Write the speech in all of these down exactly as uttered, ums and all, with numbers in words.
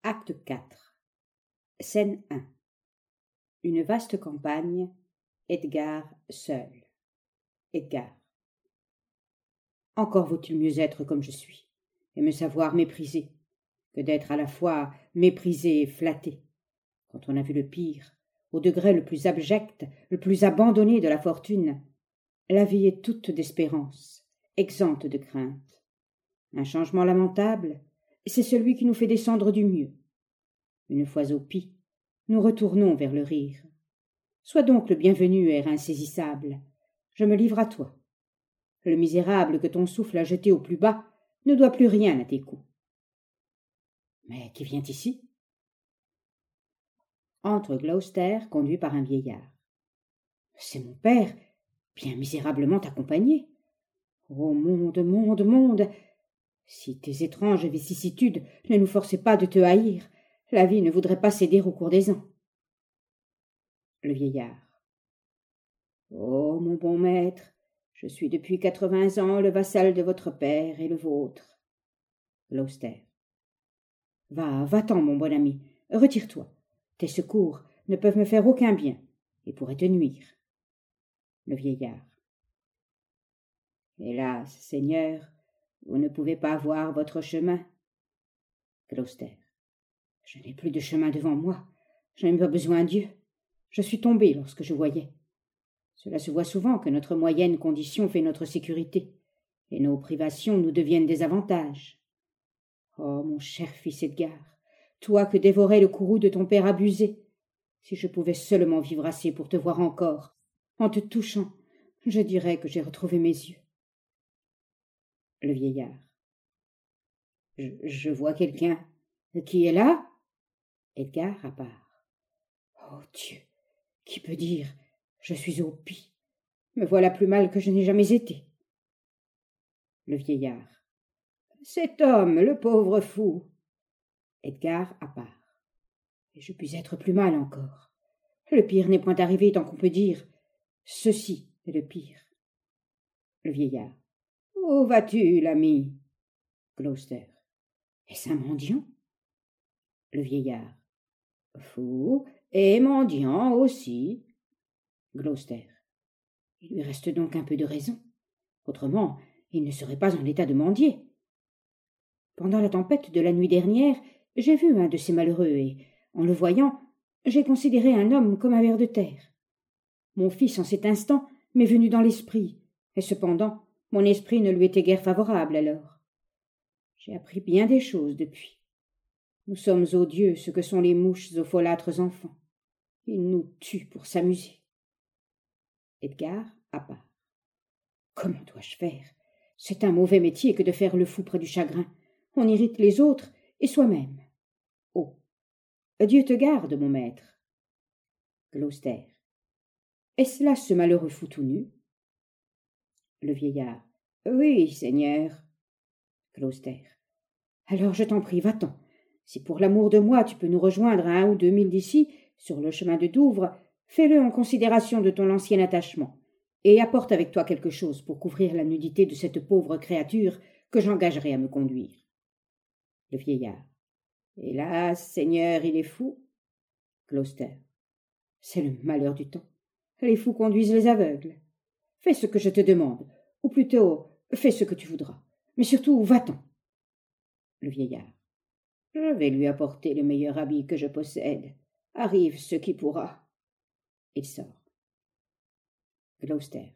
Acte quatre. Scène un. Une vaste campagne, Edgar seul. Edgar. Encore vaut-il mieux être comme je suis, et me savoir méprisé, que d'être à la fois méprisé et flatté. Quand on a vu le pire, au degré le plus abject, le plus abandonné de la fortune, la vie est toute d'espérance, exempte de crainte. Un changement lamentable, c'est celui qui nous fait descendre du mieux. Une fois au pis, nous retournons vers le rire. Sois donc le bienvenu, air insaisissable. Je me livre à toi. Le misérable que ton souffle a jeté au plus bas ne doit plus rien à tes coups. Mais qui vient ici? Entre Gloucester, conduit par un vieillard. C'est mon père, bien misérablement accompagné. Ô monde, monde, monde! Si tes étranges vicissitudes ne nous forçaient pas de te haïr, la vie ne voudrait pas céder au cours des ans. Le vieillard. Ô mon bon maître, je suis depuis quatre-vingts ans le vassal de votre père et le vôtre. Gloucester. Va, va-t'en, mon bon ami, retire-toi. Tes secours ne peuvent me faire aucun bien et pourraient te nuire. Le vieillard. Hélas, Seigneur, vous ne pouvez pas voir votre chemin. Gloucester. Je n'ai plus de chemin devant moi. Je n'ai pas besoin Dieu. Je suis tombé lorsque je voyais. Cela se voit souvent que notre moyenne condition fait notre sécurité, et nos privations nous deviennent des avantages. Oh, mon cher fils Edgar, toi que dévorait le courroux de ton père abusé, si je pouvais seulement vivre assez pour te voir encore, en te touchant, je dirais que j'ai retrouvé mes yeux. Le vieillard. Je, je vois quelqu'un. Qui est là? Edgar à part. Oh Dieu, qui peut dire? Je suis au pis. Me voilà plus mal que je n'ai jamais été. Le vieillard. Cet homme, le pauvre fou. Edgar à part. Et je puis être plus mal encore. Le pire n'est point arrivé tant qu'on peut dire. Ceci est le pire. Le vieillard. Où vas-tu, l'ami? Gloucester. Est-ce un mendiant? Le vieillard. Fou et mendiant aussi. Gloucester. Il lui reste donc un peu de raison. Autrement, il ne serait pas en état de mendier. Pendant la tempête de la nuit dernière, j'ai vu un de ces malheureux et, en le voyant, j'ai considéré un homme comme un ver de terre. Mon fils, en cet instant, m'est venu dans l'esprit, et cependant, mon esprit ne lui était guère favorable alors. J'ai appris bien des choses depuis. Nous sommes odieux ce que sont les mouches aux folâtres enfants. Ils nous tuent pour s'amuser. Edgar à part. Comment dois-je faire? C'est un mauvais métier que de faire le fou près du chagrin. On irrite les autres et soi-même. Oh, Dieu te garde, mon maître. Gloucester. Est-ce là ce malheureux fou tout nu? Le vieillard. Oui, Seigneur. Gloucester. Alors je t'en prie, va-t'en. Si pour l'amour de moi tu peux nous rejoindre à un ou deux milles d'ici, sur le chemin de Douvres, fais-le en considération de ton ancien attachement, et apporte avec toi quelque chose pour couvrir la nudité de cette pauvre créature que j'engagerai à me conduire. Le vieillard. Hélas, Seigneur, il est fou. Gloucester. C'est le malheur du temps. Les fous conduisent les aveugles. Fais ce que je te demande, ou plutôt, fais ce que tu voudras, mais surtout, va-t'en. Le vieillard. Je vais lui apporter le meilleur habit que je possède. Arrive ce qui pourra. Il sort. Gloucester.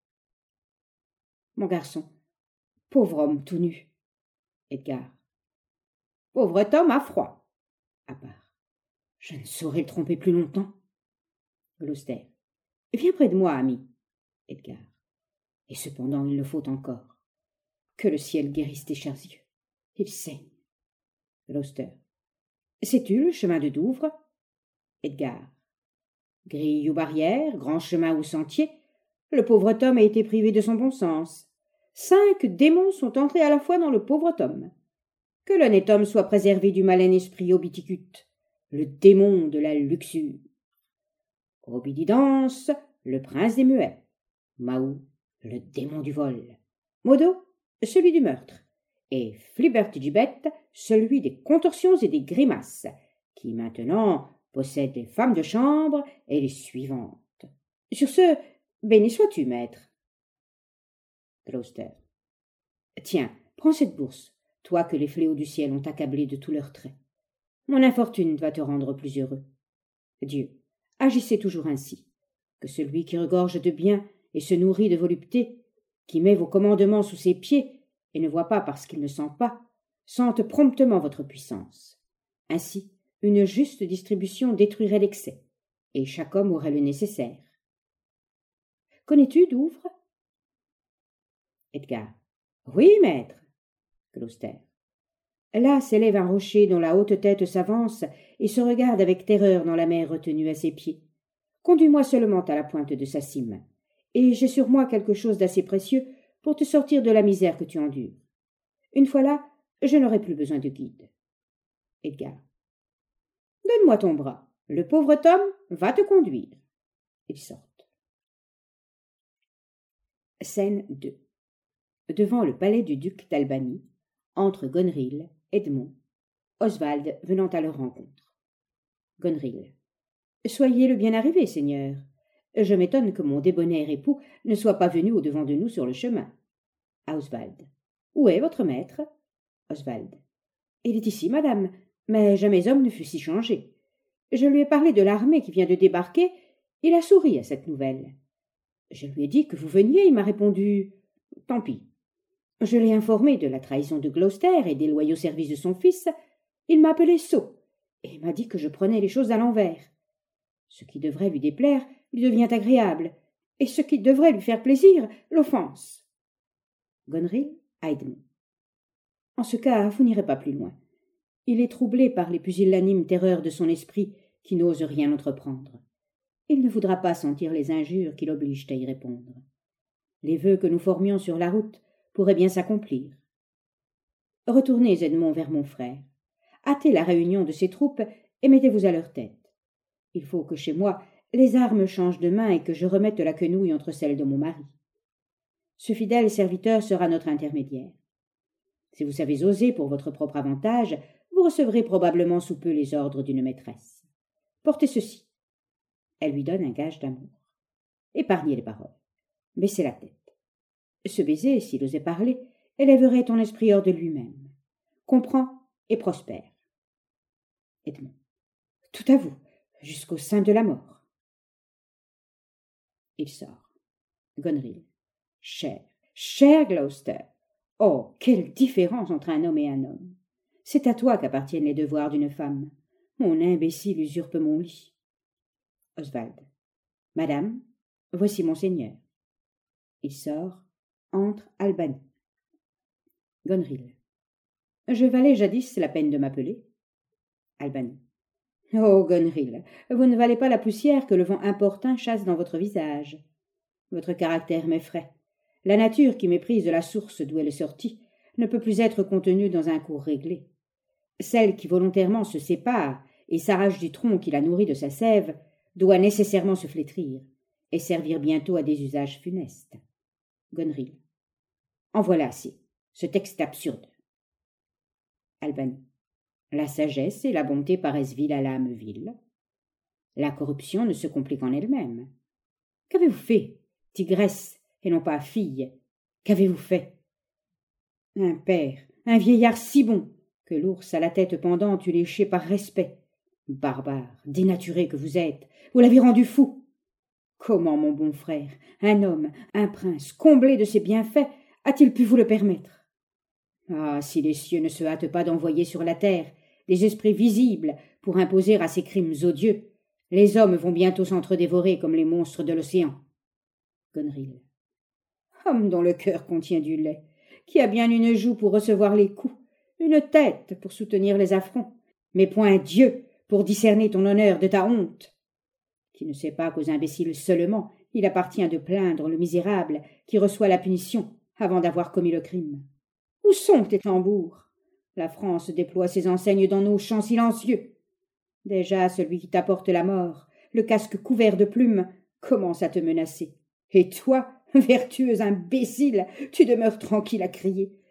Mon garçon, pauvre homme tout nu. Edgar. Pauvre Tom a froid. À part. Je ne saurais le tromper plus longtemps. Gloucester. Viens près de moi, ami. Edgar. Et cependant il le faut encore. Que le ciel guérisse tes chers yeux. Il saigne. Gloucester. Sais-tu le chemin de Douvres? Edgar. Grille ou barrière, grand chemin ou sentier, le pauvre Tom a été privé de son bon sens. Cinq démons sont entrés à la fois dans le pauvre Tom. Que l'honnête homme soit préservé du malin esprit Obiticute, le démon de la luxure. Obididance, le prince des muets. Mahou, le démon du vol. Modo, celui du meurtre. et Flibbertigibbet celui des contorsions et des grimaces, qui maintenant possède les femmes de chambre et les suivantes. Sur ce, béni sois-tu, maître. Gloucester. Tiens, prends cette bourse, toi que les fléaux du ciel ont accablé de tous leurs traits. Mon infortune va te rendre plus heureux. Dieu, agissez toujours ainsi, que celui qui regorge de bien et se nourrit de volupté, qui met vos commandements sous ses pieds et ne voit pas parce qu'il ne sent pas, sente promptement votre puissance. Ainsi, une juste distribution détruirait l'excès, et chaque homme aurait le nécessaire. Connais-tu Douvres? Edgar. Oui, maître. Gloucester. Là s'élève un rocher dont la haute tête s'avance et se regarde avec terreur dans la mer retenue à ses pieds. Conduis-moi seulement à la pointe de sa cime, et j'ai sur moi quelque chose d'assez précieux pour te sortir de la misère que tu endures. Une fois là, je n'aurai plus besoin de guide. Edgar. Donne-moi ton bras. Le pauvre Tom va te conduire. Ils sortent. Scène deux. Devant le palais du duc d'Albany, entre Gonril, Edmond, Oswald venant à leur rencontre. Gonril. Soyez le bien arrivé, seigneur. Je m'étonne que mon débonnaire époux ne soit pas venu au-devant de nous sur le chemin. Oswald. Où est votre maître? Oswald. Il est ici, madame, mais jamais homme ne fut si changé. Je lui ai parlé de l'armée qui vient de débarquer, il a souri à cette nouvelle. Je lui ai dit que vous veniez, il m'a répondu « Tant pis ». Je l'ai informé de la trahison de Gloucester et des loyaux services de son fils. Il m'a appelé sot et m'a dit que je prenais les choses à l'envers. Ce qui devrait lui déplaire lui devient agréable, et ce qui devrait lui faire plaisir l'offense. Gonril à Edmond. En ce cas, vous n'irez pas plus loin. Il est troublé par les pusillanimes terreurs de son esprit qui n'ose rien entreprendre. Il ne voudra pas sentir les injures qui l'obligent à y répondre. Les vœux que nous formions sur la route pourraient bien s'accomplir. Retournez, Edmond, vers mon frère. Hâtez la réunion de ses troupes et mettez-vous à leur tête. Il faut que chez moi les armes changent de main et que je remette la quenouille entre celles de mon mari. Ce fidèle serviteur sera notre intermédiaire. Si vous savez oser pour votre propre avantage, vous recevrez probablement sous peu les ordres d'une maîtresse. Portez ceci. Elle lui donne un gage d'amour. Épargnez les paroles. Baissez la tête. Ce baiser, s'il osait parler, élèverait ton esprit hors de lui-même. Comprends et prospère. Edmond. Tout à vous, jusqu'au sein de la mort. Il sort. Gonril. Cher, cher Gloucester. Oh, quelle différence entre un homme et un homme. C'est à toi qu'appartiennent les devoirs d'une femme. Mon imbécile usurpe mon lit. Oswald. Madame, voici monseigneur. Il sort, entre Albany. Gonril. Je valais jadis la peine de m'appeler. Albany. Oh, Gonril, vous ne valez pas la poussière que le vent importun chasse dans votre visage. Votre caractère m'effraie. La nature qui méprise la source d'où elle est sortie ne peut plus être contenue dans un cours réglé. Celle qui volontairement se sépare et s'arrache du tronc qui la nourrit de sa sève doit nécessairement se flétrir et servir bientôt à des usages funestes. Gonril. En voilà assez. Ce texte est absurde. Albany. La sagesse et la bonté paraissent viles à l'âme vile. La corruption ne se complique en elle-même. Qu'avez-vous fait, tigresse, et non pas fille? Qu'avez-vous fait? Un père, un vieillard si bon, que l'ours à la tête pendante eût léché par respect. Barbare, dénaturé que vous êtes, vous l'avez rendu fou. Comment, mon bon frère, un homme, un prince, comblé de ses bienfaits, a-t-il pu vous le permettre? Ah, si les cieux ne se hâtent pas d'envoyer sur la terre des esprits visibles pour imposer à ces crimes odieux, les hommes vont bientôt s'entre-dévorer comme les monstres de l'océan. Gonril. Homme dont le cœur contient du lait, qui a bien une joue pour recevoir les coups, une tête pour soutenir les affronts, mais point Dieu pour discerner ton honneur de ta honte, qui ne sait pas qu'aux imbéciles seulement il appartient de plaindre le misérable qui reçoit la punition avant d'avoir commis le crime. Où sont tes tambours? La France déploie ses enseignes dans nos champs silencieux. Déjà celui qui t'apporte la mort, le casque couvert de plumes, commence à te menacer. Et toi, vertueux imbécile, tu demeures tranquille à crier.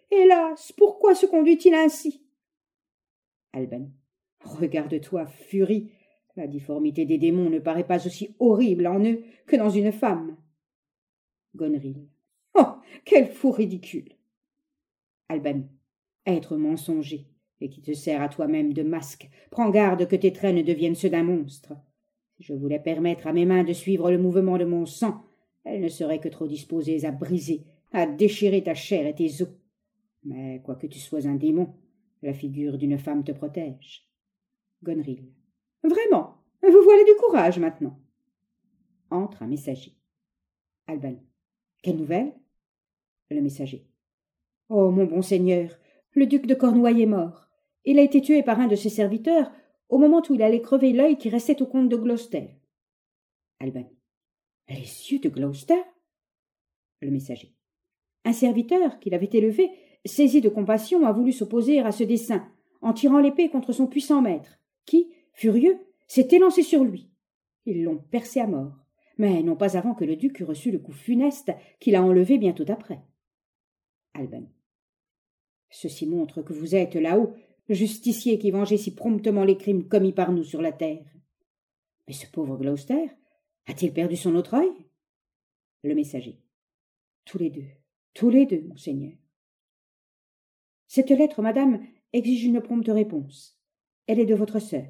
Hélas, pourquoi se conduit-il ainsi? Alban. Regarde-toi, furie. La difformité des démons ne paraît pas aussi horrible en eux que dans une femme. Goneril. Oh, quel fou ridicule. Albanie. Être mensonger, et qui te sert à toi-même de masque, prends garde que tes traits ne deviennent ceux d'un monstre. Si je voulais permettre à mes mains de suivre le mouvement de mon sang, elles ne seraient que trop disposées à briser, à déchirer ta chair et tes os. Mais quoique tu sois un démon, la figure d'une femme te protège. Goneril. Vraiment, vous voilà du courage maintenant. Entre un messager. Alban. Quelle nouvelle? Le messager. Oh, mon bon seigneur, le duc de Cornouailles est mort. Il a été tué par un de ses serviteurs au moment où il allait crever l'œil qui restait au comte de Gloucester. Alban. Les yeux de Gloucester? Le messager. Un serviteur qui l'avait élevé, saisi de compassion, a voulu s'opposer à ce dessein, en tirant l'épée contre son puissant maître, qui, furieux, s'est élancé sur lui. Ils l'ont percé à mort, mais non pas avant que le duc eût reçu le coup funeste qui l'a enlevé bientôt après. Alban. Ceci montre que vous êtes là-haut, justicier qui vengez si promptement les crimes commis par nous sur la terre. Mais ce pauvre Gloucester a-t-il perdu son autre œil? Le messager. Tous les deux, tous les deux, monseigneur. Cette lettre, madame, exige une prompte réponse. Elle est de votre sœur.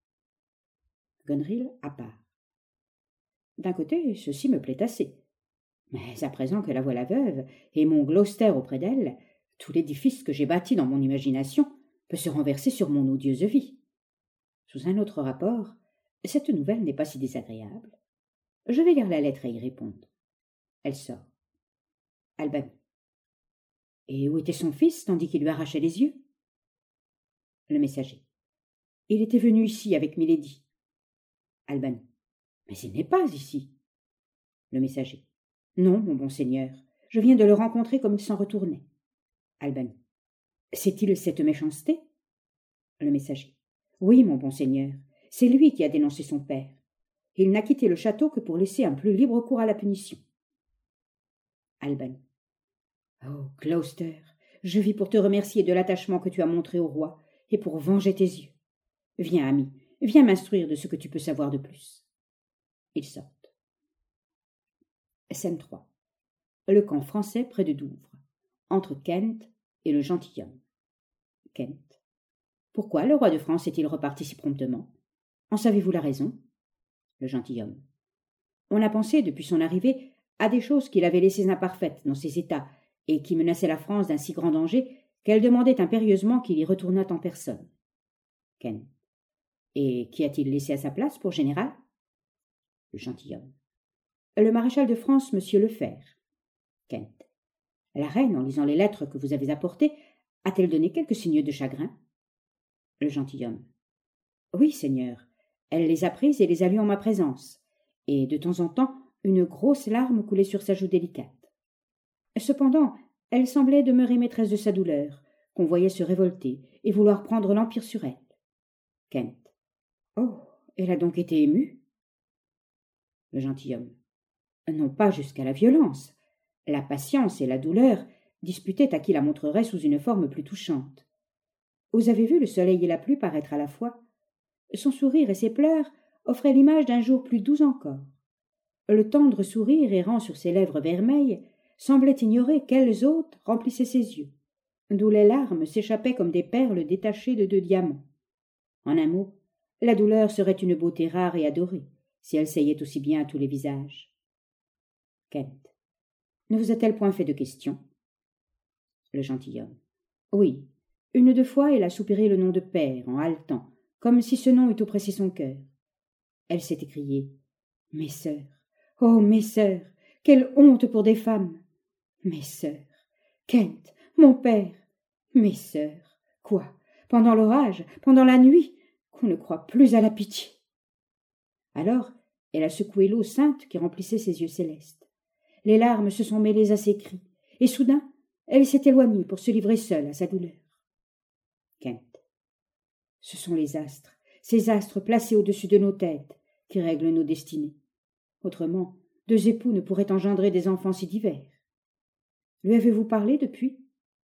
Goneril à part. D'un côté, ceci me plaît assez. Mais à présent que la voilà veuve, et mon Gloucester auprès d'elle, tout l'édifice que j'ai bâti dans mon imagination peut se renverser sur mon odieuse vie. Sous un autre rapport, cette nouvelle n'est pas si désagréable. Je vais lire la lettre et y répondre. Elle sort. Alban. Et où était son fils tandis qu'il lui arrachait les yeux? Le messager. Il était venu ici avec Milady. Alban. Mais il n'est pas ici. Le messager. Non, mon bon seigneur, je viens de le rencontrer comme il s'en retournait. Alban. C'est-il cette méchanceté? Le messager. Oui, mon bon seigneur, c'est lui qui a dénoncé son père. Il n'a quitté le château que pour laisser un plus libre cours à la punition. Alban. Oh, Gloucester, je vis pour te remercier de l'attachement que tu as montré au roi et pour venger tes yeux. Viens, ami, viens m'instruire de ce que tu peux savoir de plus. Ils sortent. Scène trois. Le camp français près de Douvres, entre Kent et le gentilhomme. Kent. Pourquoi le roi de France est-il reparti si promptement? En savez-vous la raison? Le gentilhomme. On a pensé, depuis son arrivée, à des choses qu'il avait laissées imparfaites dans ses états et qui menaçaient la France d'un si grand danger qu'elle demandait impérieusement qu'il y retournât en personne. Kent. Et qu'y a-t-il laissé à sa place pour général? Le gentilhomme. Le maréchal de France, monsieur Lefebvre. Kent. La reine, en lisant les lettres que vous avez apportées, a-t-elle donné quelques signes de chagrin? Le gentilhomme. Oui, seigneur, elle les a prises et les a lues en ma présence, et de temps en temps une grosse larme coulait sur sa joue délicate. Cependant, elle semblait demeurer maîtresse de sa douleur, qu'on voyait se révolter et vouloir prendre l'empire sur elle. Kent. Oh, elle a donc été émue? Le gentilhomme. Non pas jusqu'à la violence. La patience et la douleur disputaient à qui la montrerait sous une forme plus touchante. Vous avez vu le soleil et la pluie paraître à la fois? Son sourire et ses pleurs offraient l'image d'un jour plus doux encore. Le tendre sourire errant sur ses lèvres vermeilles semblait ignorer quelles autres remplissaient ses yeux, d'où les larmes s'échappaient comme des perles détachées de deux diamants. En un mot, la douleur serait une beauté rare et adorée, si elle seyait aussi bien à tous les visages. Kent. Ne vous a-t-elle point fait de questions? Le gentilhomme. Oui, une ou deux fois elle a soupiré le nom de père, en haletant, comme si ce nom eût oppressé son cœur. Elle s'est écriée. Mes sœurs, oh mes sœurs, quelle honte pour des femmes! Mes sœurs, Kent, mon père, mes sœurs, quoi, pendant l'orage, pendant la nuit, qu'on ne croit plus à la pitié. Alors, elle a secoué l'eau sainte qui remplissait ses yeux célestes. Les larmes se sont mêlées à ses cris, et soudain, elle s'est éloignée pour se livrer seule à sa douleur. Kent. Ce sont les astres, ces astres placés au-dessus de nos têtes, qui règlent nos destinées. Autrement, deux époux ne pourraient engendrer des enfants si divers. Lui avez-vous parlé depuis?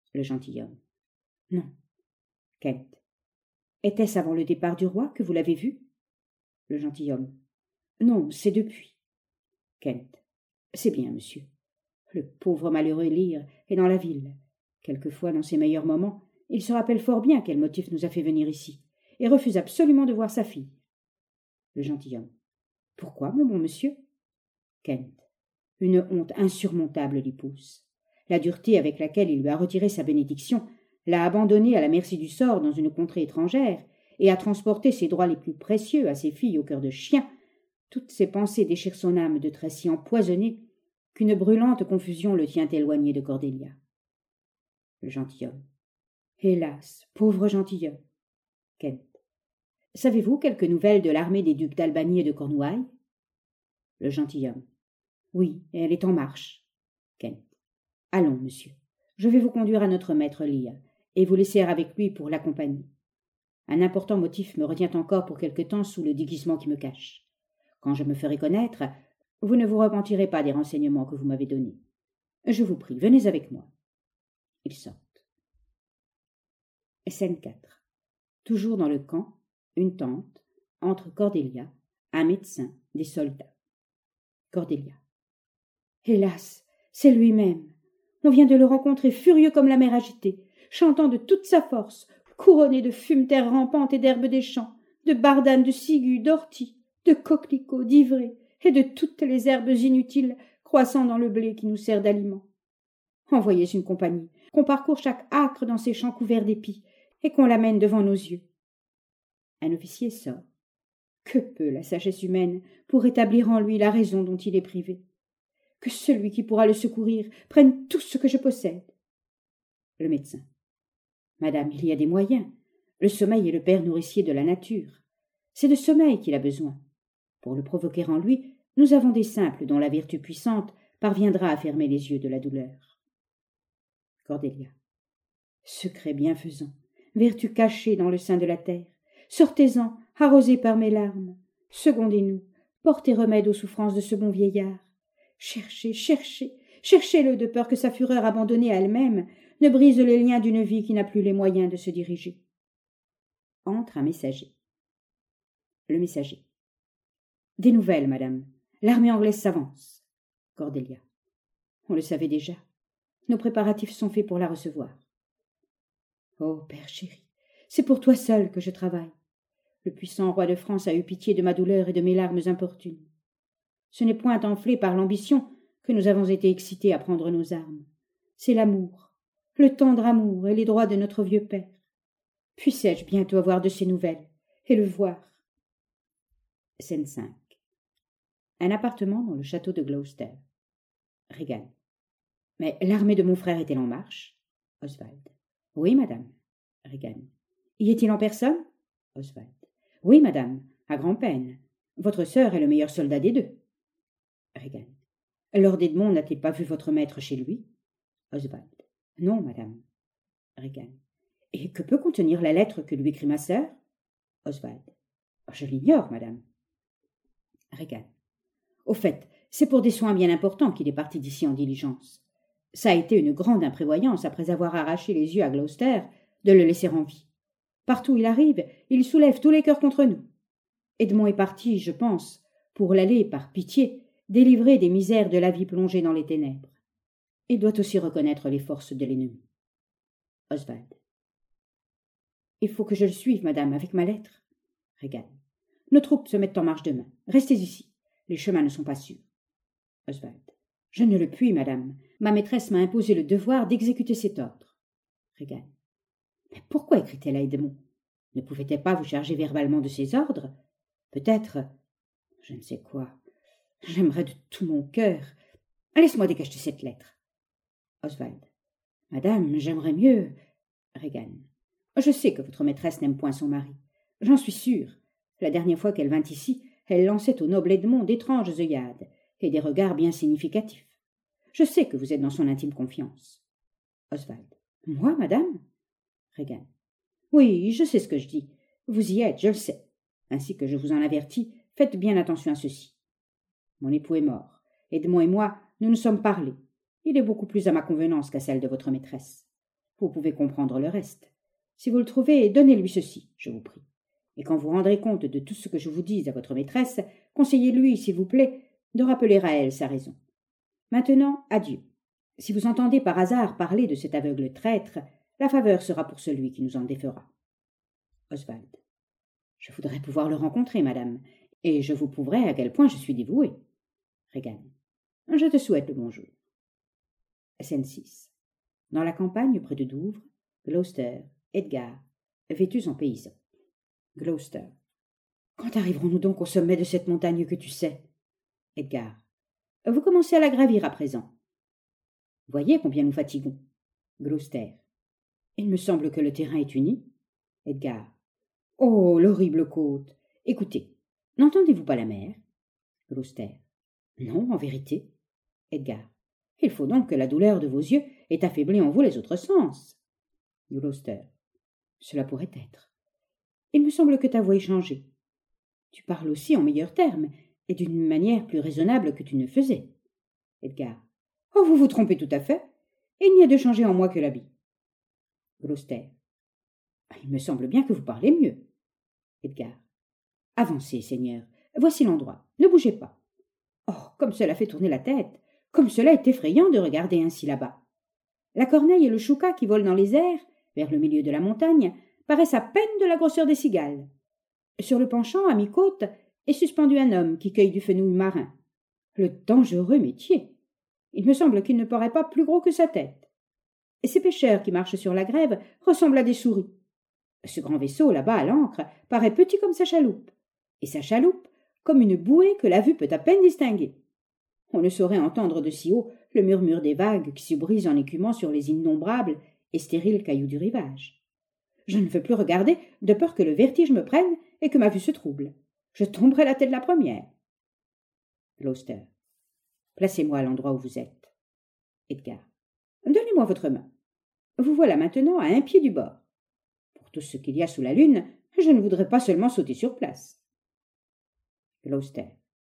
Le gentilhomme. Non. Kent. Était-ce avant le départ du roi que vous l'avez vu? Le gentilhomme. Non, c'est depuis. Kent. C'est bien, monsieur. Le pauvre malheureux Lear est dans la ville. Quelquefois, dans ses meilleurs moments, il se rappelle fort bien quel motif nous a fait venir ici, et refuse absolument de voir sa fille. Le gentilhomme. Pourquoi, mon bon monsieur? Kent. Une honte insurmontable l'y pousse. La dureté avec laquelle il lui a retiré sa bénédiction l'a abandonné à la merci du sort dans une contrée étrangère et a transporté ses droits les plus précieux à ses filles au cœur de chien. Toutes ses pensées déchirent son âme de traits si empoisonnés qu'une brûlante confusion le tient éloigné de Cordelia. Le gentilhomme. Hélas, pauvre gentilhomme. Kent. Savez-vous quelques nouvelles de l'armée des ducs d'Albany et de Cornouailles? Le gentilhomme. Oui, elle est en marche. Kent. Allons, monsieur, je vais vous conduire à notre maître Lear, et vous laisser avec lui pour l'accompagner. Un important motif me retient encore pour quelque temps sous le déguisement qui me cache. Quand je me ferai connaître, vous ne vous repentirez pas des renseignements que vous m'avez donnés. Je vous prie, venez avec moi. Ils sortent. Scène quatre. Toujours dans le camp, une tente, entre Cordelia, un médecin, des soldats. Cordelia. Hélas, c'est lui-même. On vient de le rencontrer furieux comme la mer agitée, chantant de toute sa force, couronné de fumeterres rampantes et d'herbes des champs, de bardanes, de ciguës, d'orties, de coquelicots, d'ivraies et de toutes les herbes inutiles croissant dans le blé qui nous sert d'aliment. Envoyez une compagnie, qu'on parcourt chaque acre dans ces champs couverts d'épis et qu'on l'amène devant nos yeux. Un officier sort. Que peut la sagesse humaine pour établir en lui la raison dont il est privé? Que celui qui pourra le secourir prenne tout ce que je possède. Le médecin. Madame, il y a des moyens. Le sommeil est le père nourricier de la nature. C'est de sommeil qu'il a besoin. Pour le provoquer en lui, nous avons des simples dont la vertu puissante parviendra à fermer les yeux de la douleur. Cordelia. Secret bienfaisant, vertu cachée dans le sein de la terre, sortez-en, arrosés par mes larmes. Secondez-nous, portez remède aux souffrances de ce bon vieillard. Cherchez, cherchez, cherchez-le de peur que sa fureur abandonnée à elle-même ne brise les liens d'une vie qui n'a plus les moyens de se diriger. Entre un messager. Le messager. Des nouvelles, madame. L'armée anglaise s'avance. Cordelia. On le savait déjà. Nos préparatifs sont faits pour la recevoir. Oh, père chéri, c'est pour toi seul que je travaille. Le puissant roi de France a eu pitié de ma douleur et de mes larmes importunes. Ce n'est point enflé par l'ambition que nous avons été excités à prendre nos armes. C'est l'amour, le tendre amour et les droits de notre vieux père. Puissais-je bientôt avoir de ses nouvelles et le voir? Scène cinq. Un appartement dans le château de Gloucester. Regan. Mais l'armée de mon frère est-elle en marche? Oswald. Oui, madame. Regan. Y est-il en personne? Oswald. Oui, madame, à grand-peine. Votre sœur est le meilleur soldat des deux. Regan. Lord Edmond n'a-t-il pas vu votre maître chez lui? Oswald. Non, madame. Regan. Et que peut contenir la lettre que lui écrit ma sœur? Oswald. Je l'ignore, madame. Regan. Au fait, c'est pour des soins bien importants qu'il est parti d'ici en diligence. Ça a été une grande imprévoyance, après avoir arraché les yeux à Gloucester, de le laisser en vie. Partout où il arrive, il soulève tous les cœurs contre nous. Edmond est parti, je pense, pour l'aller, par pitié, délivrer des misères de la vie plongée dans les ténèbres. Il doit aussi reconnaître les forces de l'ennemi. Oswald. Il faut que je le suive, madame, avec ma lettre. Regan. Nos troupes se mettent en marche demain. Restez ici. Les chemins ne sont pas sûrs. Oswald. Je ne le puis, madame. Ma maîtresse m'a imposé le devoir d'exécuter cet ordre. Regan. Mais pourquoi écrit-elle à Edmond? Ne pouvait-elle pas vous charger verbalement de ses ordres? Peut-être, je ne sais quoi. J'aimerais de tout mon cœur. Laisse-moi décacheter cette lettre. Oswald. Madame, j'aimerais mieux. Regan. Je sais que votre maîtresse n'aime point son mari. J'en suis sûre. La dernière fois qu'elle vint ici, elle lançait au noble Edmond d'étranges œillades et des regards bien significatifs. Je sais que vous êtes dans son intime confiance. Oswald. Moi, madame? Regan. Oui, je sais ce que je dis. Vous y êtes, je le sais. Ainsi que je vous en avertis, faites bien attention à ceci. Mon époux est mort. Edmond et moi, nous nous sommes parlé. Il est beaucoup plus à ma convenance qu'à celle de votre maîtresse. Vous pouvez comprendre le reste. Si vous le trouvez, donnez-lui ceci, je vous prie. Et quand vous rendrez compte de tout ce que je vous dis à votre maîtresse, conseillez-lui, s'il vous plaît, de rappeler à elle sa raison. Maintenant, adieu. Si vous entendez par hasard parler de cet aveugle traître, la faveur sera pour celui qui nous en défera. Oswald. Je voudrais pouvoir le rencontrer, madame, et je vous prouverai à quel point je suis dévoué. Regan. Je te souhaite le bonjour. Scène six. Dans la campagne près de Douvres, Gloucester, Edgar, vêtus en paysan. Gloucester. Quand arriverons-nous donc au sommet de cette montagne que tu sais? Edgar. Vous commencez à la gravir à présent. Voyez combien nous fatiguons. Gloucester. Il me semble que le terrain est uni. Edgar. Oh, l'horrible côte. Écoutez, n'entendez-vous pas la mer? Gloucester. Non, en vérité. Edgar. Il faut donc que la douleur de vos yeux ait affaibli en vous les autres sens. Gloucester. Cela pourrait être. Il me semble que ta voix est changée. Tu parles aussi en meilleurs termes, et d'une manière plus raisonnable que tu ne faisais. Edgar. Oh, vous vous trompez tout à fait. Il n'y a de changé en moi que l'habit. Gloucester. Il me semble bien que vous parlez mieux. Edgar. Avancez, Seigneur. Voici l'endroit. Ne bougez pas. Oh, comme cela fait tourner la tête. Comme cela est effrayant de regarder ainsi là-bas. La corneille et le chouca qui volent dans les airs, vers le milieu de la montagne, paraissent à peine de la grosseur des cigales. Sur le penchant, à mi-côte, est suspendu un homme qui cueille du fenouil marin. Le dangereux métier. Il me semble qu'il ne paraît pas plus gros que sa tête. Et ces pêcheurs qui marchent sur la grève ressemblent à des souris. Ce grand vaisseau, là-bas, à l'ancre, paraît petit comme sa chaloupe, et sa chaloupe comme une bouée que la vue peut à peine distinguer. On ne saurait entendre de si haut le murmure des vagues qui se brisent en écumant sur les innombrables et stériles cailloux du rivage. Je ne veux plus regarder, de peur que le vertige me prenne et que ma vue se trouble. Je tomberai la tête la première. Gloucester. Placez-moi à l'endroit où vous êtes. Edgar. Donnez-moi votre main. Vous voilà maintenant à un pied du bord. Pour tout ce qu'il y a sous la lune, je ne voudrais pas seulement sauter sur place. Gloucester.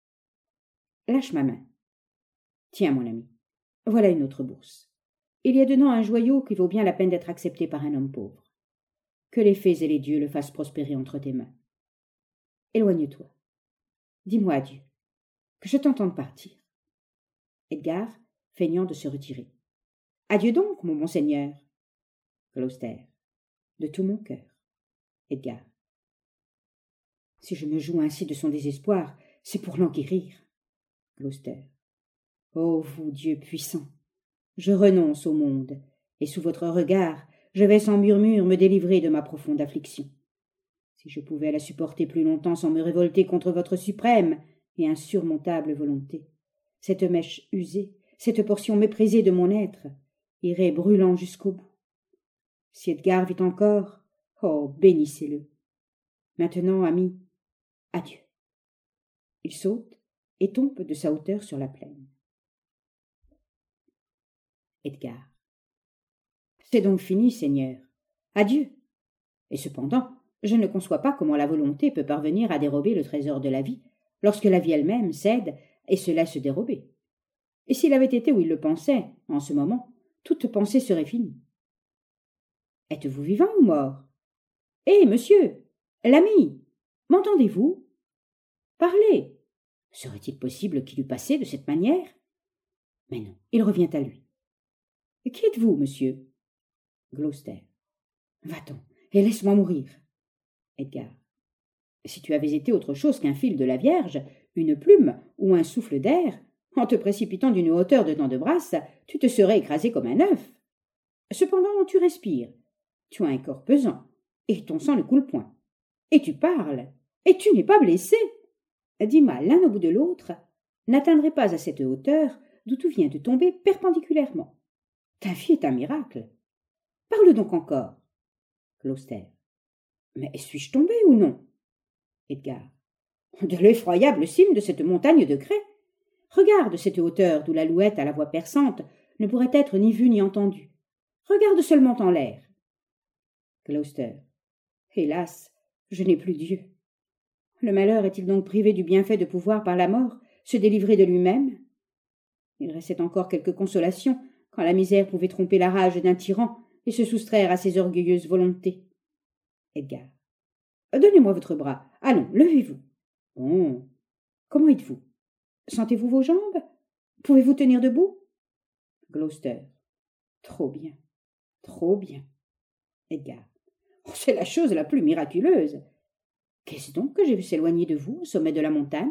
Lâche ma main. Tiens, mon ami, voilà une autre bourse. Il y a dedans un joyau qui vaut bien la peine d'être accepté par un homme pauvre. Que les fées et les dieux le fassent prospérer entre tes mains. Éloigne-toi. Dis-moi adieu. Que je t'entende partir. Edgar, feignant de se retirer. Adieu donc, mon bon seigneur. Gloucester. De tout mon cœur. Edgar. Si je me joue ainsi de son désespoir, c'est pour l'en guérir. Gloucester. Ô vous, Dieu puissant, je renonce au monde, et sous votre regard, je vais sans murmure me délivrer de ma profonde affliction. Si je pouvais la supporter plus longtemps sans me révolter contre votre suprême et insurmontable volonté, cette mèche usée, cette portion méprisée de mon être, irait brûlant jusqu'au bout. Si Edgar vit encore, oh, bénissez-le. Maintenant, ami, adieu. Il saute et tombe de sa hauteur sur la plaine. Edgar. C'est donc fini, Seigneur. Adieu. Et cependant, je ne conçois pas comment la volonté peut parvenir à dérober le trésor de la vie, lorsque la vie elle-même cède et se laisse dérober. Et s'il avait été où il le pensait, en ce moment, toute pensée serait finie. Êtes-vous vivant ou mort? Eh, monsieur, l'ami, m'entendez-vous? Parlez. Serait-il possible qu'il eût passé de cette manière? Mais non, il revient à lui. Qui êtes-vous, monsieur? Gloucester. Va-t'en, et laisse-moi mourir. Edgar. Si tu avais été autre chose qu'un fil de la Vierge, une plume ou un souffle d'air, en te précipitant d'une hauteur de tant de brasses, tu te serais écrasé comme un œuf. Cependant, tu respires, tu as un corps pesant, et ton sang ne coule point. Et tu parles, et tu n'es pas blessé. Dis-moi, l'un au bout de l'autre, n'atteindrait pas à cette hauteur d'où tu viens de tomber perpendiculairement. Ta vie est un miracle. Parle donc encore. Gloucester. Mais suis-je tombé ou non? Edgar. De l'effroyable cime de cette montagne de craie. Regarde cette hauteur d'où l'alouette à la voix perçante ne pourrait être ni vue ni entendue. Regarde seulement en l'air. Gloucester. Hélas, je n'ai plus Dieu. Le malheur est-il donc privé du bienfait de pouvoir par la mort se délivrer de lui-même? Il restait encore quelque consolation quand la misère pouvait tromper la rage d'un tyran et se soustraire à ses orgueilleuses volontés. Edgar. Donnez-moi votre bras. Allons, levez-vous. Bon. Comment êtes-vous? Sentez-vous vos jambes? Pouvez-vous tenir debout? Gloucester. Trop bien. Trop bien. Edgar. Oh, c'est la chose la plus miraculeuse. Qu'est-ce donc que j'ai vu s'éloigner de vous au sommet de la montagne?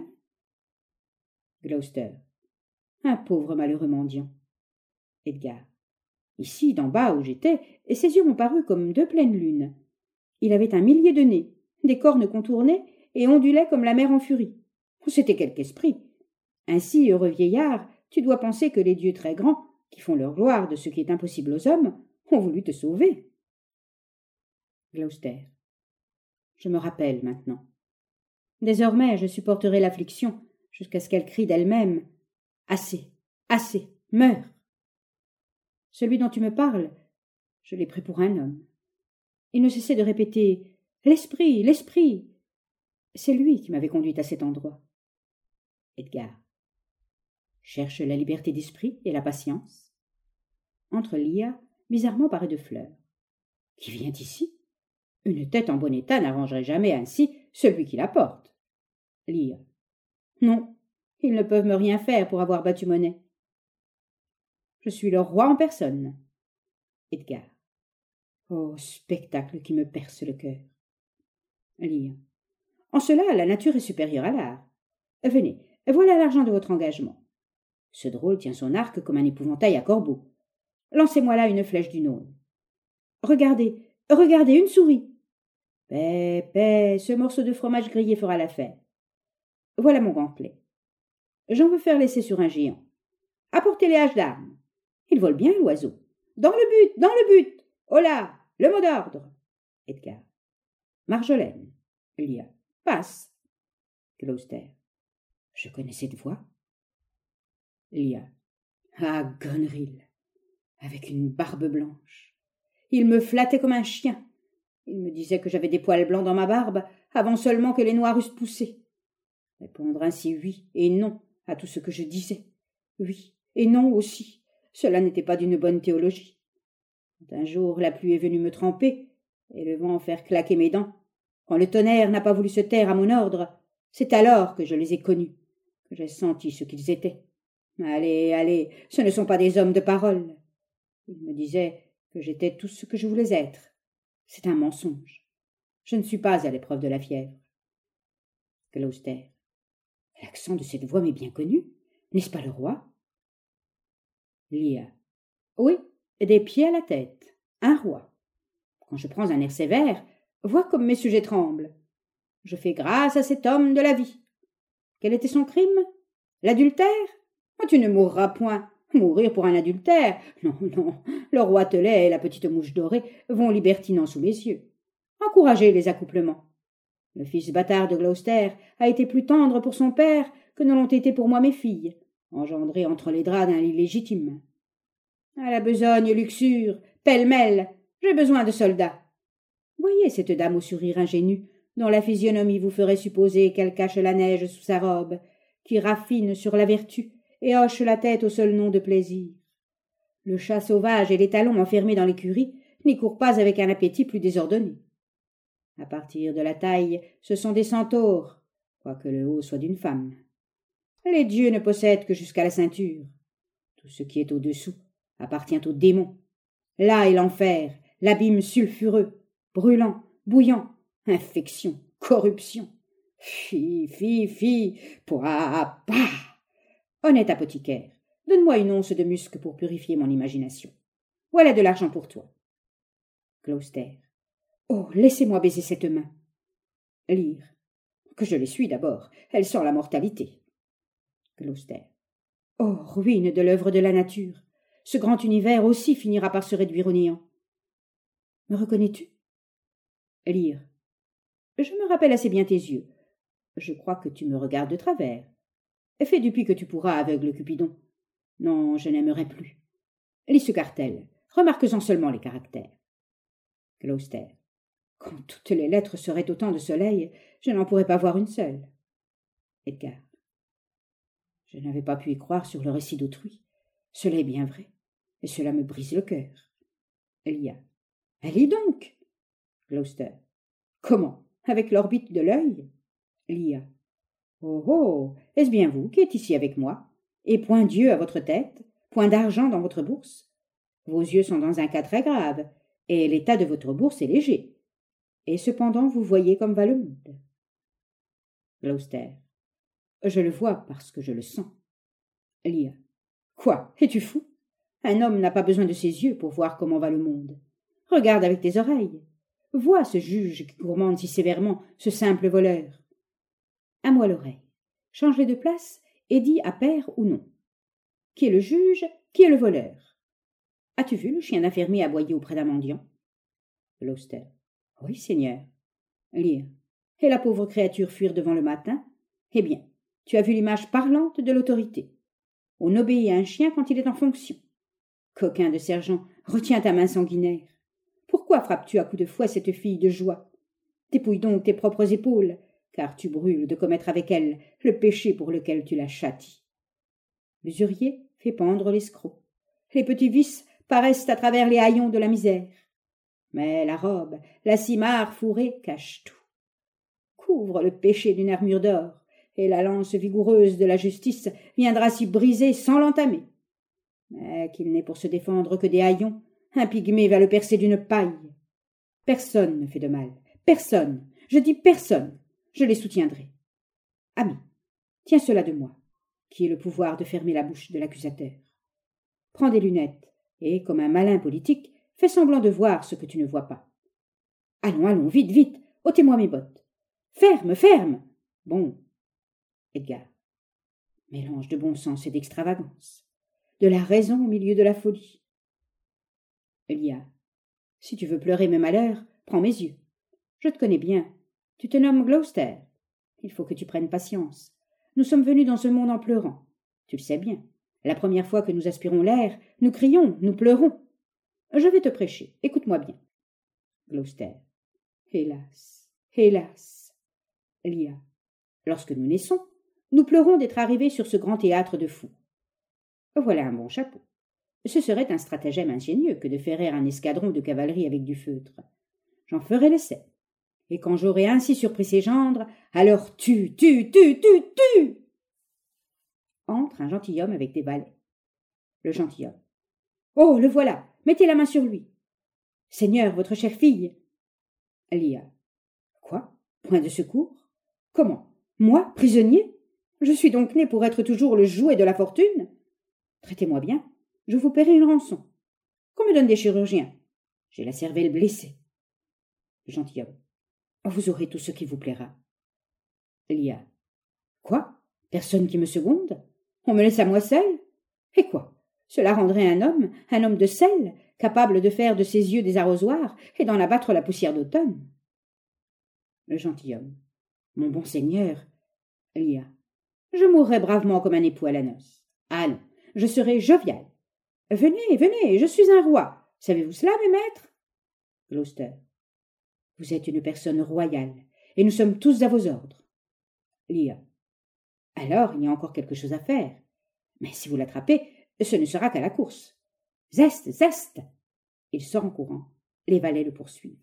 Gloucester. Un pauvre malheureux mendiant. Edgar. Ici, d'en bas où j'étais, ses yeux m'ont paru comme deux pleines lunes. Il avait un millier de nez, des cornes contournées et ondulait comme la mer en furie. C'était quelque esprit. Ainsi, heureux vieillard, tu dois penser que les dieux très grands, qui font leur gloire de ce qui est impossible aux hommes, ont voulu te sauver. Gloucester. Je me rappelle maintenant. Désormais, je supporterai l'affliction jusqu'à ce qu'elle crie d'elle-même « Assez, assez, meurs !» Celui dont tu me parles, je l'ai pris pour un homme. Il ne cessait de répéter « L'esprit, l'esprit !» C'est lui qui m'avait conduite à cet endroit. Edgar. Cherche la liberté d'esprit et la patience. Entre Lia, bizarrement parée de fleurs. Qui vient ici? Une tête en bon état n'arrangerait jamais ainsi celui qui la porte. Lia. Non, ils ne peuvent me rien faire pour avoir battu monnaie. Je suis leur roi en personne. Edgar. Oh, spectacle qui me perce le cœur. Lia. En cela, la nature est supérieure à l'art. Venez, voilà l'argent de votre engagement. Ce drôle tient son arc comme un épouvantail à corbeau. Lancez-moi là une flèche d'une aune. Regardez, regardez, une souris. Paix, paix, ce morceau de fromage grillé fera l'affaire. Voilà mon gantelet. J'en veux faire laisser sur un géant. Apportez les haches d'armes. Il vole bien, l'oiseau. Dans le but, dans le but. Oh là, le mot d'ordre. Edgar. Marjolaine. Lia. Passe. Gloucester. Je connais cette voix. Lia. Ah, Gonril, avec une barbe blanche. Il me flattait comme un chien. Il me disait que j'avais des poils blancs dans ma barbe, avant seulement que les noirs eussent poussé. Répondre ainsi oui et non à tout ce que je disais. Oui et non aussi. Cela n'était pas d'une bonne théologie. Quand un jour la pluie est venue me tremper, et le vent faire claquer mes dents, quand le tonnerre n'a pas voulu se taire à mon ordre, c'est alors que je les ai connus, que j'ai senti ce qu'ils étaient. Allez, allez, ce ne sont pas des hommes de parole. Ils me disaient que j'étais tout ce que je voulais être. C'est un mensonge. Je ne suis pas à l'épreuve de la fièvre. Gloucester. L'accent de cette voix m'est bien connu. N'est-ce pas le roi? Lia. Oui, des pieds à la tête. Un roi. Quand je prends un air sévère, vois comme mes sujets tremblent. Je fais grâce à cet homme de la vie. Quel était son crime? L'adultère? Oh, tu ne mourras point. Mourir pour un adultère? Non, non, le roi Telet et la petite mouche dorée vont libertinant sous mes yeux. Encouragez les accouplements. Le fils bâtard de Gloucester a été plus tendre pour son père que ne l'ont été pour moi mes filles, engendrées entre les draps d'un lit légitime. À la besogne, luxure, pêle-mêle, j'ai besoin de soldats. Voyez cette dame au sourire ingénu, dont la physionomie vous ferait supposer qu'elle cache la neige sous sa robe, qui raffine sur la vertu et hoche la tête au seul nom de plaisir. Le chat sauvage et les talons enfermés dans l'écurie n'y courent pas avec un appétit plus désordonné. À partir de la taille, ce sont des centaures, quoique le haut soit d'une femme. Les dieux ne possèdent que jusqu'à la ceinture. Tout ce qui est au-dessous appartient aux démons. Là est l'enfer, l'abîme sulfureux, brûlant, bouillant, infection, corruption. Fi, fi, fi, pouah, pa. Honnête apothicaire, donne-moi une once de musc pour purifier mon imagination. Voilà de l'argent pour toi. Gloucester. Oh, laissez-moi baiser cette main. Lyre. Que je l'essuie d'abord, elle sent la mortalité. Gloucester. Oh, ruine de l'œuvre de la nature, ce grand univers aussi finira par se réduire au néant. Me reconnais-tu? Lyre. Je me rappelle assez bien tes yeux. Je crois que tu me regardes de travers. Fais du puits que tu pourras, aveugle Cupidon. Non, je n'aimerais plus. Lis ce cartel, remarque-en seulement les caractères. Gloucester. Quand toutes les lettres seraient autant de soleils, je n'en pourrais pas voir une seule. Edgar. Je n'avais pas pu y croire sur le récit d'autrui. Cela est bien vrai, et cela me brise le cœur. Lia. Allez donc. Gloucester. Comment? Avec l'orbite de l'œil? Lia. Oh oh, est-ce bien vous qui êtes ici avec moi? Et point Dieu à votre tête, point d'argent dans votre bourse? Vos yeux sont dans un cas très grave, et l'état de votre bourse est léger. Et cependant vous voyez comme va le monde. Gloucester. Je le vois parce que je le sens. Lia. Quoi? Es-tu fou? Un homme n'a pas besoin de ses yeux pour voir comment va le monde. Regarde avec tes oreilles. Vois ce juge qui gourmande si sévèrement ce simple voleur. À moi l'oreille. Change-les de place et dis à pair ou non. Qui est le juge? Qui est le voleur? As-tu vu le chien d'un fermier aboyer auprès d'un mendiant? Gloucester. Oui, seigneur. Lia. Et la pauvre créature fuir devant le matin? Eh bien, tu as vu l'image parlante de l'autorité. On obéit à un chien quand il est en fonction. Coquin de sergent, retiens ta main sanguinaire. Pourquoi frappes-tu à coups de fouet cette fille de joie? Dépouille donc tes propres épaules, car tu brûles de commettre avec elle le péché pour lequel tu la châties. L'usurier fait pendre l'escroc. Les petits vices paraissent à travers les haillons de la misère. Mais la robe, la simarre fourrée cache tout. Couvre le péché d'une armure d'or, et la lance vigoureuse de la justice viendra s'y briser sans l'entamer. Mais qu'il n'est pour se défendre que des haillons, un pygmée va le percer d'une paille. Personne ne fait de mal, personne, je dis personne, je les soutiendrai. Ami, tiens cela de moi, qui ai le pouvoir de fermer la bouche de l'accusateur. Prends des lunettes, et, comme un malin politique, fais semblant de voir ce que tu ne vois pas. Allons, allons, vite, vite, ôtez-moi mes bottes. Ferme, ferme. Bon. Edgar. Mélange de bon sens et d'extravagance. De la raison au milieu de la folie. Lia. Si tu veux pleurer mes malheurs, prends mes yeux. Je te connais bien. Tu te nommes Gloucester. Il faut que tu prennes patience. Nous sommes venus dans ce monde en pleurant. Tu le sais bien. La première fois que nous aspirons l'air, nous crions, nous pleurons. Je vais te prêcher. Écoute-moi bien. Gloucester. Hélas, hélas. Lia. Lorsque nous naissons, nous pleurons d'être arrivés sur ce grand théâtre de fous. Voilà un bon chapeau. Ce serait un stratagème ingénieux que de ferrer un escadron de cavalerie avec du feutre. J'en ferai l'essai. Et quand j'aurai ainsi surpris ses gendres, alors tue, tue, tue, tue, tue. Entre un gentilhomme avec des balais. Le gentilhomme. Oh, le voilà. Mettez la main sur lui. Seigneur, votre chère fille. Lia. Quoi? Point de secours? Comment? Moi, prisonnier? Je suis donc né pour être toujours le jouet de la fortune? Traitez-moi bien, je vous paierai une rançon. Qu'on me donne des chirurgiens. J'ai la cervelle blessée. Gentilhomme. Vous aurez tout ce qui vous plaira. Lia. Quoi? Personne qui me seconde? On me laisse à moi seul? Et quoi? Cela rendrait un homme, un homme de sel, capable de faire de ses yeux des arrosoirs et d'en abattre la poussière d'automne. Le gentilhomme. Mon bon seigneur. Lia. Je mourrai bravement comme un époux à la noce. Allons, je serai jovial. Venez, venez, je suis un roi. Savez-vous cela, mes maîtres? Gloucester. Vous êtes une personne royale, et nous sommes tous à vos ordres. Lia. Alors, il y a encore quelque chose à faire. Mais si vous l'attrapez, ce ne sera qu'à la course. Zeste, zeste. Il sort en courant. Les valets le poursuivent.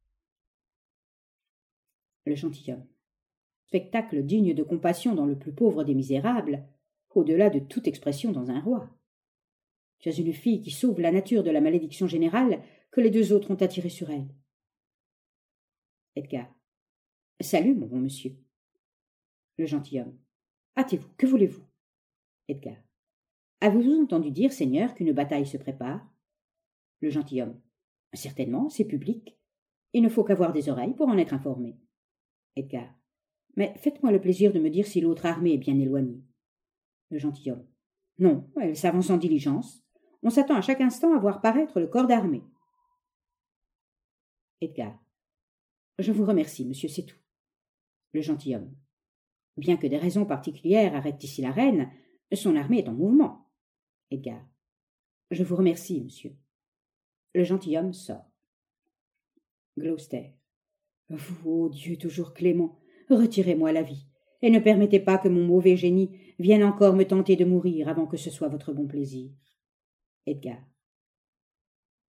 Le gentilhomme. Spectacle digne de compassion dans le plus pauvre des misérables, au-delà de toute expression dans un roi. Tu as une fille qui sauve la nature de la malédiction générale que les deux autres ont attirée sur elle. Edgar. Salut, mon bon monsieur. Le gentilhomme. Hâtez-vous, que voulez-vous? Edgar. Avez-vous entendu dire, seigneur, qu'une bataille se prépare? Le gentilhomme. Certainement, c'est public. Il ne faut qu'avoir des oreilles pour en être informé. Edgar. Mais faites-moi le plaisir de me dire si l'autre armée est bien éloignée. Le gentilhomme. Non, elle s'avance en diligence. On s'attend à chaque instant à voir paraître le corps d'armée. Edgar. Je vous remercie, monsieur, c'est tout. Le gentilhomme. Bien que des raisons particulières arrêtent ici la reine, son armée est en mouvement. Edgar. Je vous remercie, monsieur. Le gentilhomme sort. Gloucester. Vous, ô Dieu toujours clément, retirez-moi la vie, et ne permettez pas que mon mauvais génie vienne encore me tenter de mourir avant que ce soit votre bon plaisir. Edgar.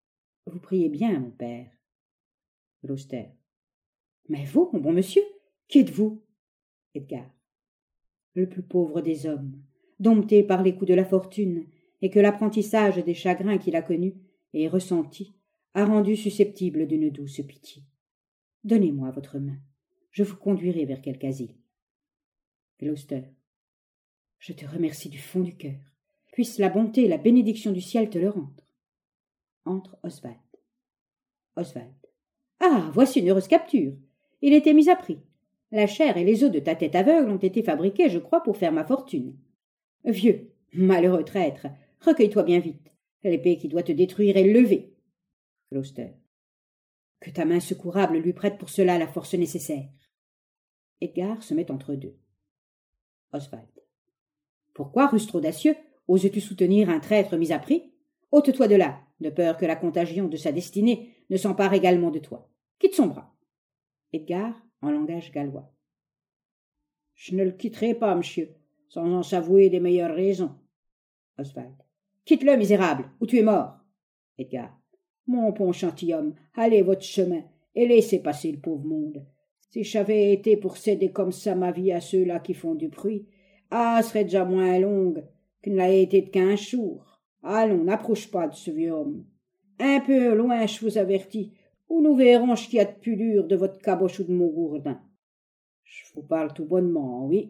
Vous priez bien, mon père. Gloucester. Mais vous, mon bon monsieur, qui êtes-vous? Edgar. Le plus pauvre des hommes, dompté par les coups de la fortune, et que l'apprentissage des chagrins qu'il a connus et ressentis a rendu susceptible d'une douce pitié. Donnez-moi votre main, je vous conduirai vers quelque asile. Gloucester. Je te remercie du fond du cœur. Puisse la bonté et la bénédiction du ciel te le rendre. Entre Oswald. Oswald. Ah, voici une heureuse capture. Il était mis à prix. La chair et les os de ta tête aveugle ont été fabriqués, je crois, pour faire ma fortune. Vieux, malheureux traître, recueille-toi bien vite. L'épée qui doit te détruire est levée. Gloucester. Que ta main secourable lui prête pour cela la force nécessaire. Edgar se met entre deux. Oswald. Pourquoi, rustre audacieux, oses-tu soutenir un traître mis à prix? Ôte-toi de là, de peur que la contagion de sa destinée ne s'empare également de toi. Quitte son bras. Edgar, en langage gallois. Je ne le quitterai pas, monsieur, sans en s'avouer les meilleures raisons. Oswald. Quitte-le, misérable, ou tu es mort. Edgar. Mon bon gentilhomme, allez votre chemin, et laissez passer le pauvre monde. Si j'avais été pour céder comme ça ma vie à ceux-là qui font du bruit, ah, serait déjà moins longue qu'il ne l'a été de quinze jours. Allons, n'approche pas de ce vieux homme. Un peu loin, je vous avertis, ou nous verrons ce qu'il y a de plus dur de votre caboche ou de mon gourdin. Je vous parle tout bonnement, oui.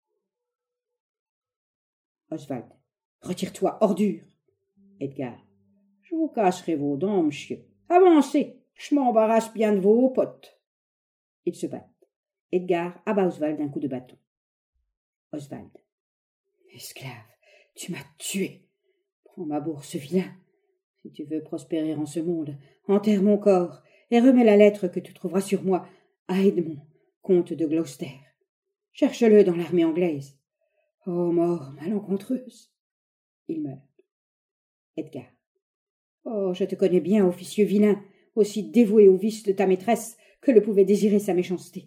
Oswald. Retire-toi, ordure. Edgar. Je vous casserai vos dents, monsieur. Avancez, je m'embarrasse bien de vos potes. Ils se battent. Edgar abat Oswald d'un coup de bâton. Oswald. Esclave, tu m'as tué. Prends ma bourse, vilain. Si tu veux prospérer en ce monde, enterre mon corps et remets la lettre que tu trouveras sur moi à Edmond, comte de Gloucester. Cherche-le dans l'armée anglaise. Oh, mort malencontreuse. Il meurt. Edgar. Oh, je te connais bien, officieux vilain, aussi dévoué au vice de ta maîtresse que le pouvait désirer sa méchanceté.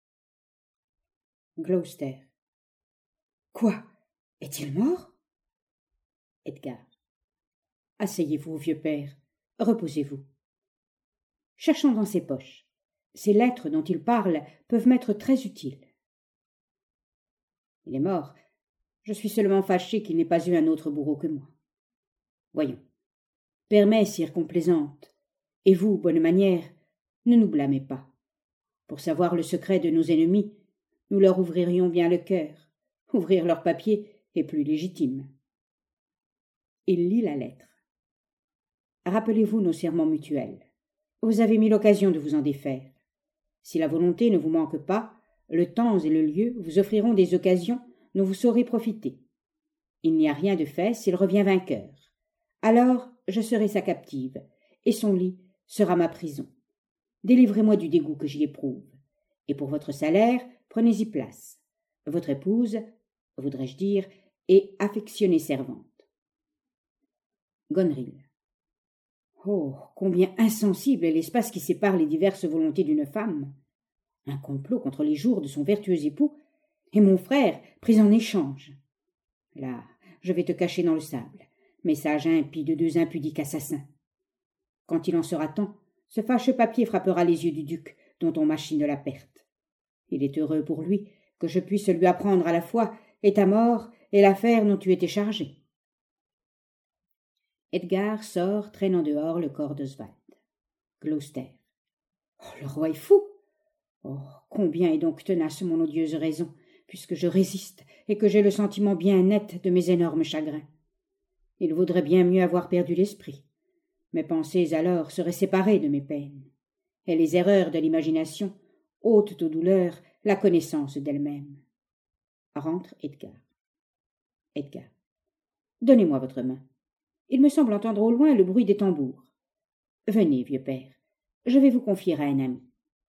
Gloucester. Quoi? Est-il mort? Edgar. Asseyez-vous, vieux père. Reposez-vous. Cherchons dans ses poches. Ces lettres dont il parle peuvent m'être très utiles. Il est mort. Je suis seulement fâché qu'il n'ait pas eu un autre bourreau que moi. Voyons. Permets, sire complaisante, et vous, bonne manière, ne nous blâmez pas. Pour savoir le secret de nos ennemis, nous leur ouvririons bien le cœur. Ouvrir leur papier est plus légitime. Il lit la lettre. Rappelez-vous nos serments mutuels. Vous avez mis l'occasion de vous en défaire. Si la volonté ne vous manque pas, le temps et le lieu vous offriront des occasions dont vous saurez profiter. Il n'y a rien de fait s'il revient vainqueur. Alors je serai sa captive, et son lit sera ma prison. Délivrez-moi du dégoût que j'y éprouve, et pour votre salaire, prenez-y place. Votre épouse, voudrais-je dire, est affectionnée servante. Goneril. Oh, combien insensible est l'espace qui sépare les diverses volontés d'une femme. Un complot contre les jours de son vertueux époux, et mon frère pris en échange. Là, je vais te cacher dans le sable, message impie de deux impudiques assassins. Quand il en sera temps, ce fâcheux papier frappera les yeux du duc, dont on machine la perte. Il est heureux pour lui que je puisse lui apprendre à la fois et ta mort et l'affaire dont tu étais chargé. Edgar sort, traînant dehors le corps d'Oswald. Gloucester. Oh, le roi est fou. Oh, combien est donc tenace mon odieuse raison, puisque je résiste et que j'ai le sentiment bien net de mes énormes chagrins. Il vaudrait bien mieux avoir perdu l'esprit. Mes pensées alors seraient séparées de mes peines, et les erreurs de l'imagination ôtent aux douleurs la connaissance d'elles-mêmes. Rentre Edgar. Edgar. Donnez-moi votre main. Il me semble entendre au loin le bruit des tambours. Venez, vieux père, je vais vous confier à un ami.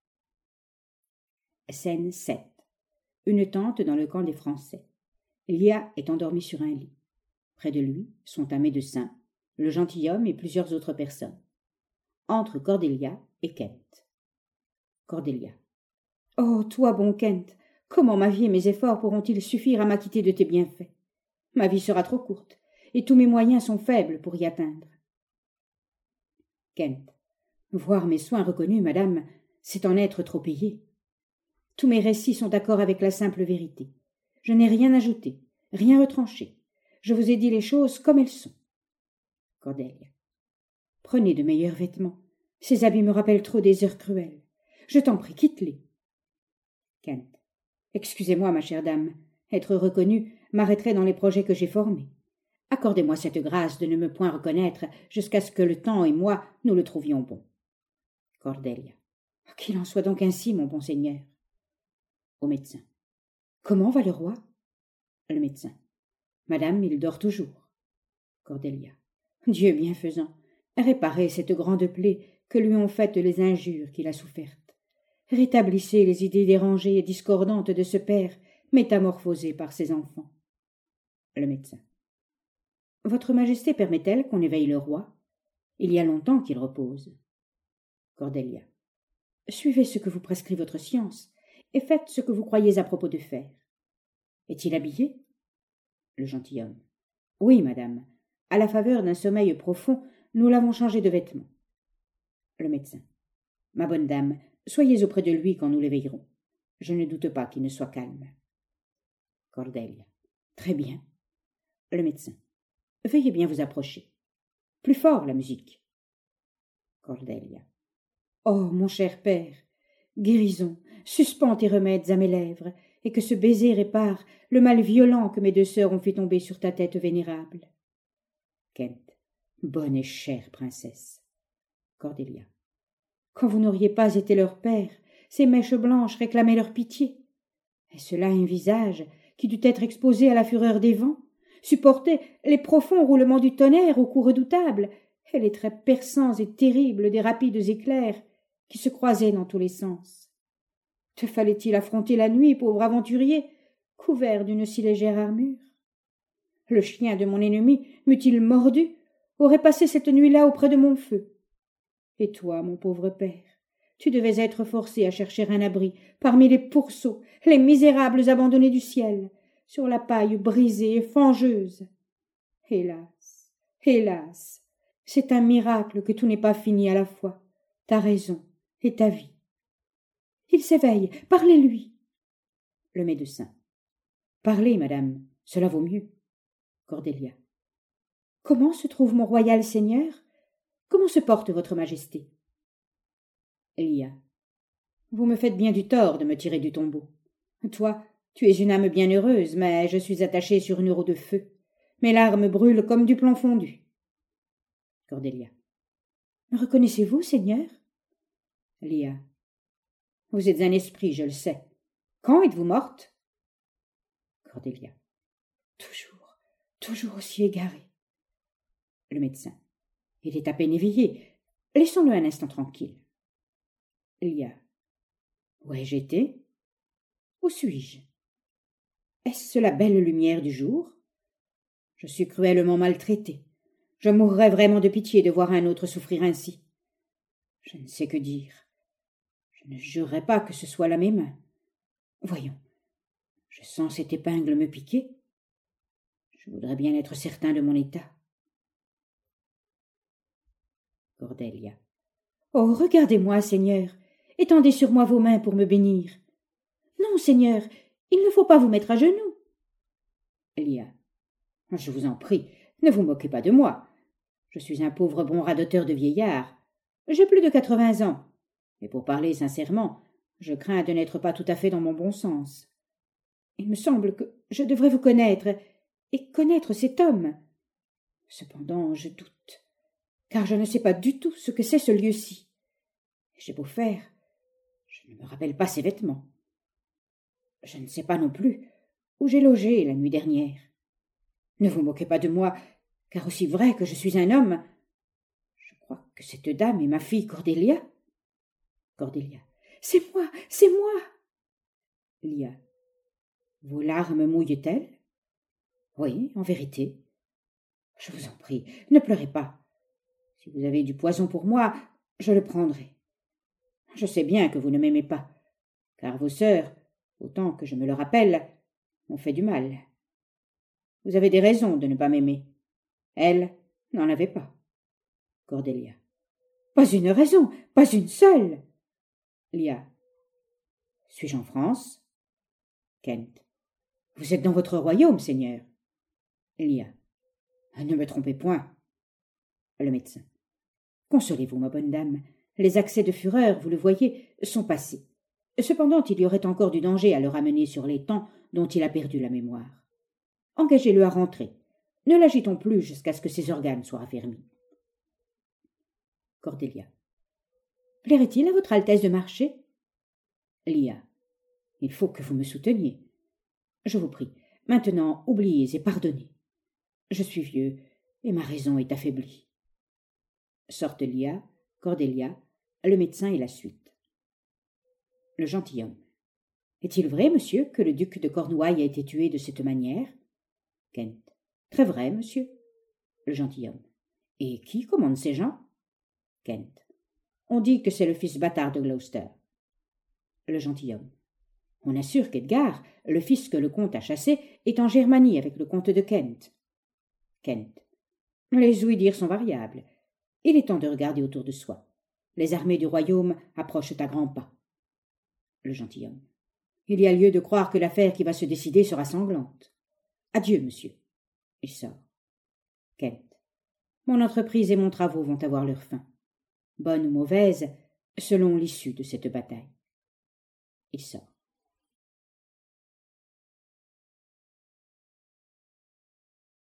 Scène sept. Une tente dans le camp des Français. Lia est endormi sur un lit. Près de lui sont un médecin, le gentilhomme et plusieurs autres personnes. Entre Cordelia et Kent. Cordelia. Oh, toi, bon Kent, comment ma vie et mes efforts pourront-ils suffire à m'acquitter de tes bienfaits? Ma vie sera trop courte, et tous mes moyens sont faibles pour y atteindre. Kent. Voir mes soins reconnus, madame, c'est en être trop payé. Tous mes récits sont d'accord avec la simple vérité. Je n'ai rien ajouté, rien retranché. Je vous ai dit les choses comme elles sont. Cordelia. Prenez de meilleurs vêtements. Ces habits me rappellent trop des heures cruelles. Je t'en prie, quitte-les. Kent. Excusez-moi, ma chère dame. Être reconnue m'arrêterait dans les projets que j'ai formés. Accordez-moi cette grâce de ne me point reconnaître jusqu'à ce que le temps et moi nous le trouvions bon. Cordelia. Qu'il en soit donc ainsi, mon bon seigneur. Au médecin. Comment va le roi? Le médecin. Madame, il dort toujours. Cordelia. Dieu bienfaisant, réparez cette grande plaie que lui ont faite les injures qu'il a souffertes. Rétablissez les idées dérangées et discordantes de ce père métamorphosé par ses enfants. Le médecin. Votre Majesté permet-elle qu'on éveille le roi? Il y a longtemps qu'il repose. Cordelia. Suivez ce que vous prescrit votre science, et faites ce que vous croyez à propos de faire. Est-il habillé? Le gentilhomme. Oui, madame. À la faveur d'un sommeil profond, nous l'avons changé de vêtements. Le médecin. Ma bonne dame, soyez auprès de lui quand nous l'éveillerons. Je ne doute pas qu'il ne soit calme. Cordelia. Très bien. Le médecin. Veuillez bien vous approcher. Plus fort la musique. Cordelia. Oh, mon cher père, guérison, suspends tes remèdes à mes lèvres, et que ce baiser répare le mal violent que mes deux sœurs ont fait tomber sur ta tête vénérable. Kent. Bonne et chère princesse. Cordelia. Quand vous n'auriez pas été leur père, ces mèches blanches réclamaient leur pitié. Est-ce là un visage qui dut être exposé à la fureur des vents, supporter les profonds roulements du tonnerre au coup redoutable, et les traits perçants et terribles des rapides éclairs qui se croisaient dans tous les sens? Te fallait-il affronter la nuit, pauvre aventurier, couvert d'une si légère armure? Le chien de mon ennemi, m'eût-il mordu, aurait passé cette nuit-là auprès de mon feu. Et toi, mon pauvre père, tu devais être forcé à chercher un abri parmi les pourceaux, les misérables abandonnés du ciel, sur la paille brisée et fangeuse. Hélas, hélas, c'est un miracle que tout n'est pas fini à la fois, ta raison et ta vie. Il s'éveille, parlez-lui. Le médecin. Parlez, madame, cela vaut mieux. Cordelia. Comment se trouve mon royal seigneur? Comment se porte votre majesté? Elia. Vous me faites bien du tort de me tirer du tombeau. Toi, tu es une âme bien heureuse, mais je suis attachée sur une roue de feu. Mes larmes brûlent comme du plomb fondu. Cordelia. Me reconnaissez-vous, seigneur? Elia. Vous êtes un esprit, je le sais. Quand êtes-vous morte? Cordelia. Toujours, toujours aussi égaré. Le médecin. Il est à peine éveillé. Laissons-le un instant tranquille. Elia. Où ai-je été? Où suis-je? Est-ce la belle lumière du jour? Je suis cruellement maltraité. Je mourrais vraiment de pitié de voir un autre souffrir ainsi. Je ne sais que dire. Je ne jurerais pas que ce soit là mes mains. Voyons, je sens cette épingle me piquer. Je voudrais bien être certain de mon état. Cordelia. Oh, regardez-moi, Seigneur. Étendez sur moi vos mains pour me bénir. Non, Seigneur, il ne faut pas vous mettre à genoux. Elia. Je vous en prie, ne vous moquez pas de moi. Je suis un pauvre bon radoteur de vieillard. J'ai plus de quatre-vingts ans. Mais pour parler sincèrement, je crains de n'être pas tout à fait dans mon bon sens. Il me semble que je devrais vous connaître, et connaître cet homme. Cependant, je doute, car je ne sais pas du tout ce que c'est ce lieu-ci. J'ai beau faire, je ne me rappelle pas ses vêtements. Je ne sais pas non plus où j'ai logé la nuit dernière. Ne vous moquez pas de moi, car aussi vrai que je suis un homme, je crois que cette dame est ma fille Cordelia. Cordelia. C'est moi, c'est moi. Lia. Vos larmes mouillent-elles? Oui, en vérité. Je vous en prie, ne pleurez pas. Si vous avez du poison pour moi, je le prendrai. Je sais bien que vous ne m'aimez pas, car vos sœurs, autant que je me le rappelle, m'ont fait du mal. Vous avez des raisons de ne pas m'aimer. Elle n'en avait pas. Cordelia. Pas une raison, pas une seule. Lia. Suis-je en France? Kent. Vous êtes dans votre royaume, Seigneur. Lia. Ne me trompez point. Le médecin. Consolez-vous, ma bonne dame. Les accès de fureur, vous le voyez, sont passés. Cependant, il y aurait encore du danger à le ramener sur les temps dont il a perdu la mémoire. Engagez-le à rentrer. Ne l'agitons plus jusqu'à ce que ses organes soient raffermis. Cordelia. Plairait-il à votre Altesse de marcher? Lia. Il faut que vous me souteniez. Je vous prie, maintenant oubliez et pardonnez. Je suis vieux, et ma raison est affaiblie. Sortent Lia, Cordelia, le médecin et la suite. Le gentilhomme. Est-il vrai, monsieur, que le duc de Cornouailles a été tué de cette manière? Kent. Très vrai, monsieur. Le gentilhomme. Et qui commande ces gens? Kent. On dit que c'est le fils bâtard de Gloucester. Le gentilhomme. On assure qu'Edgar, le fils que le comte a chassé, est en Germanie avec le comte de Kent. Kent. Les ouï-dire sont variables. Il est temps de regarder autour de soi. Les armées du royaume approchent à grands pas. Le gentilhomme. Il y a lieu de croire que l'affaire qui va se décider sera sanglante. Adieu, monsieur. Il sort. Kent. Mon entreprise et mon travaux vont avoir leur fin. Bonne ou mauvaise, selon l'issue de cette bataille. Il sort.